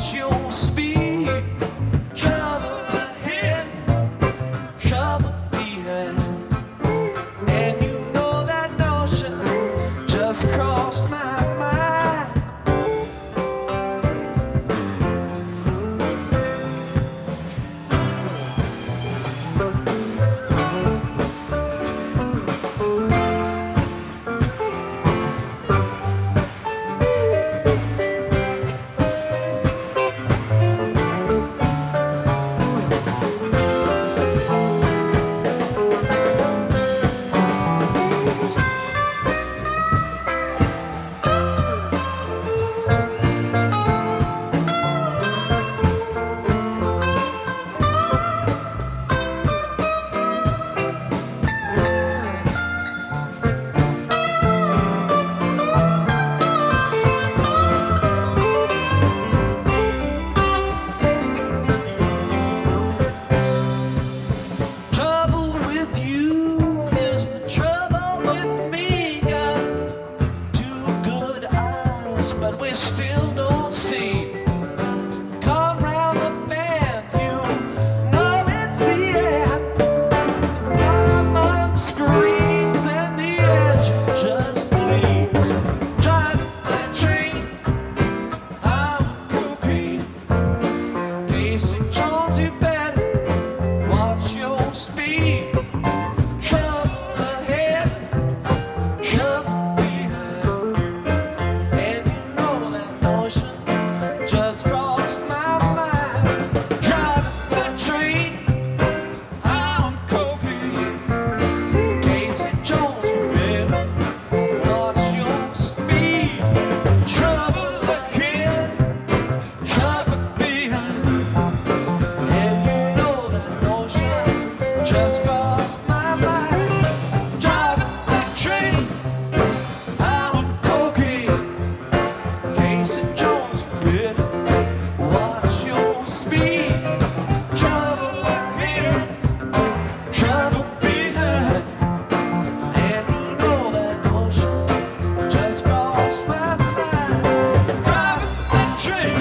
watch your speed. Trouble ahead, trouble behind. And you know that notion just crossed my mind. But we still don't see. Come round the bend, you know it's the end. Fireman screams and the engine just bleeds. Driving that train, I'm cocaine. Casey Jones, you better watch your speed. Trouble ahead, trouble. Just crossed my mind. Driving that train, I'm cocaine. Casey Jones, you better watch your speed. Trouble ahead, trouble behind. And you know that notion just crossed my mind. Driving that train, I'm cocaine. Casey Jones, you better watch your speed. Trouble ahead, trouble behind. And you know that notion just crossed my mind. Driving that train,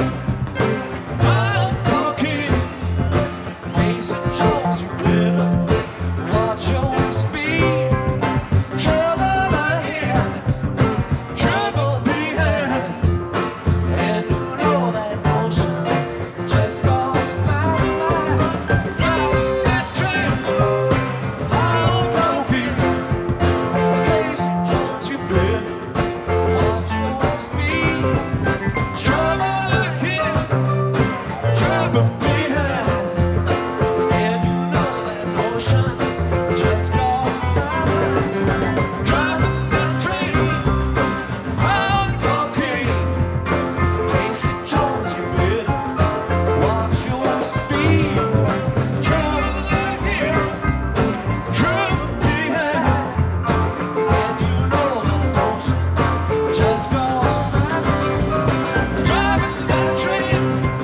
I'm cocaine. Casey Jones, you better watch your speed. Trouble ahead, trouble behind. And you know that notion just crossed my mind. Driving that train, I'm cocaine. Casey Jones, you better watch your speed. Trouble ahead, trouble behind. And you know that notion just crossed my mind. Driving that train, I'm cocaine. Casey Jones, you better watch your speed. Trouble ahead, trouble behind. And you know that notion just crossed my mind. Driving that train,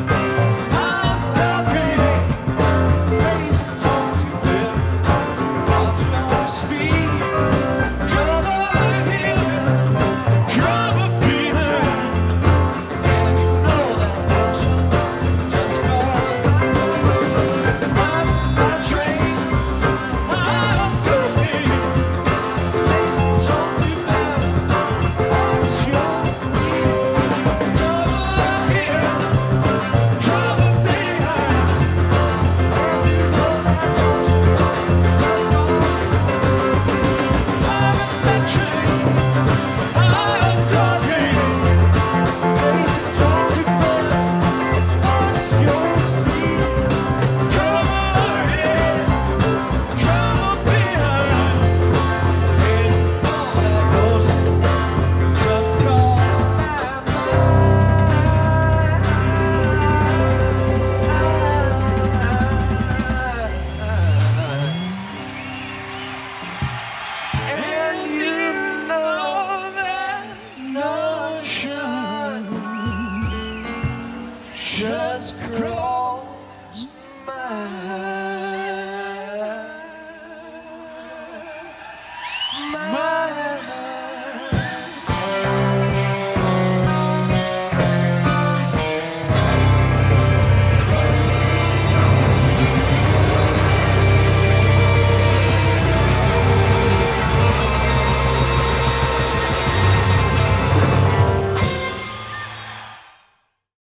I'm cocaine. Casey Jones, you better watch your speed. Trouble ahead, trouble behind. And you know that notion just crossed my mind. Driving that train, I'm cocaine. Casey Jones, you better watch your speed. Trouble ahead, trouble behind. And you know that notion just crossed my mind. Driving that train, I'm cocaine. Casey Jones, you better watch your speed. Trouble ahead, trouble behind. And you know that notion just crossed my mind. And you know that notion just crossed